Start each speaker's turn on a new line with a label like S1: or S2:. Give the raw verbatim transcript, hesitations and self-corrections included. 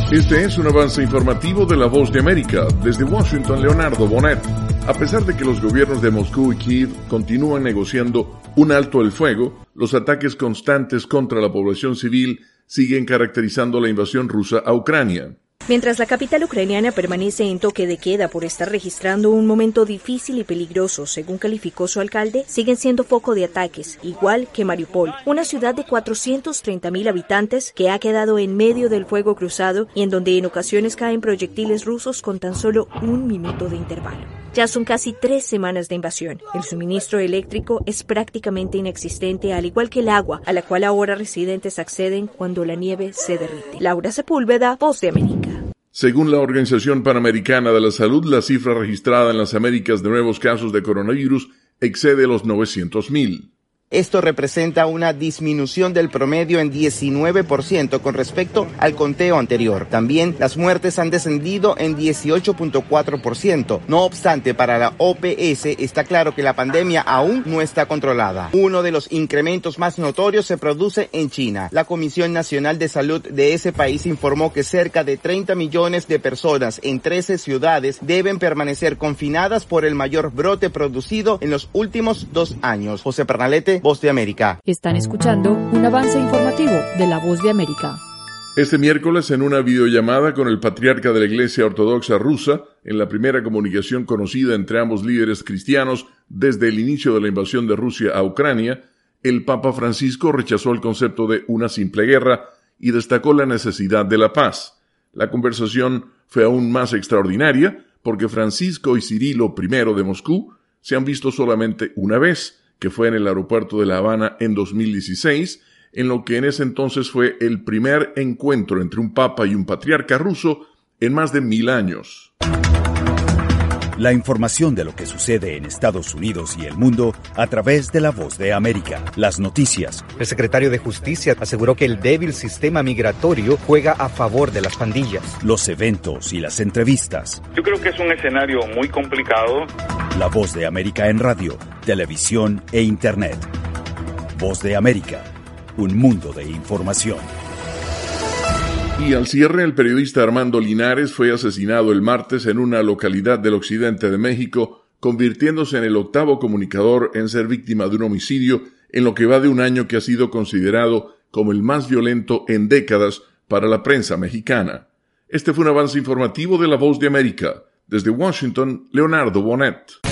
S1: Este es un avance informativo de La Voz de América. Desde Washington, Leonardo Bonet. A pesar de que los gobiernos de Moscú y Kiev continúan negociando un alto el fuego, los ataques constantes contra la población civil siguen caracterizando la invasión rusa a Ucrania.
S2: Mientras la capital ucraniana permanece en toque de queda por estar registrando un momento difícil y peligroso, según calificó su alcalde, siguen siendo foco de ataques, igual que Mariupol, una ciudad de cuatrocientos treinta mil habitantes que ha quedado en medio del fuego cruzado y en donde en ocasiones caen proyectiles rusos con tan solo un minuto de intervalo. Ya son casi tres semanas de invasión. El suministro eléctrico es prácticamente inexistente, al igual que el agua, a la cual ahora residentes acceden cuando la nieve se derrite. Laura Sepúlveda, Voz de América.
S1: Según la Organización Panamericana de la Salud, la cifra registrada en las Américas de nuevos casos de coronavirus excede los novecientos mil.
S3: Esto representa una disminución del promedio en diecinueve por ciento con respecto al conteo anterior. También las muertes han descendido en dieciocho punto cuatro por ciento. No obstante, para la O P S está claro que la pandemia aún no está controlada. Uno de los incrementos más notorios se produce en China. La Comisión Nacional de Salud de ese país informó que cerca de treinta millones de personas en trece ciudades deben permanecer confinadas por el mayor brote producido en los últimos dos años. José Pernalete, Voz de América.
S4: Están escuchando un avance informativo de La Voz de América.
S1: Este miércoles, en una videollamada con el patriarca de la Iglesia Ortodoxa rusa, en la primera comunicación conocida entre ambos líderes cristianos desde el inicio de la invasión de Rusia a Ucrania, el Papa Francisco rechazó el concepto de una simple guerra y destacó la necesidad de la paz. La conversación fue aún más extraordinaria porque Francisco y Cirilo primero de Moscú se han visto solamente una vez, que fue en el aeropuerto de La Habana en dos mil dieciséis, en lo que en ese entonces fue el primer encuentro entre un papa y un patriarca ruso en más de mil años.
S5: La información de lo que sucede en Estados Unidos y el mundo a través de La Voz de América. Las noticias.
S6: El secretario de Justicia aseguró que el débil sistema migratorio juega a favor de las pandillas.
S5: Los eventos y las entrevistas.
S7: Yo creo que es un escenario muy complicado.
S5: La Voz de América en radio, televisión e internet. Voz de América, un mundo de información.
S1: Y al cierre, el periodista Armando Linares fue asesinado el martes en una localidad del occidente de México, convirtiéndose en el octavo comunicador en ser víctima de un homicidio en lo que va de un año que ha sido considerado como el más violento en décadas para la prensa mexicana. Este fue un avance informativo de La Voz de América. Desde Washington, Leonardo Bonet.